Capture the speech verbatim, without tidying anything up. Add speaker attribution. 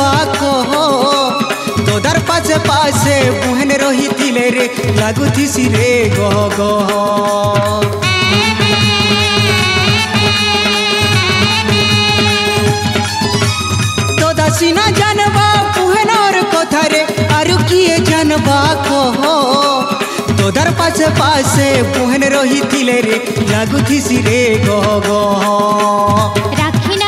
Speaker 1: जानबा कह तोदार पासे पासे बुहन रही थिले रे लागुथिसी रे गह गह तोदा सीना जानबा बुहनर कथा रे आरु किए जानबा कह तोदार पासे पासे बुहन रही थिले रे लागुथिसी रे गह गह
Speaker 2: राखी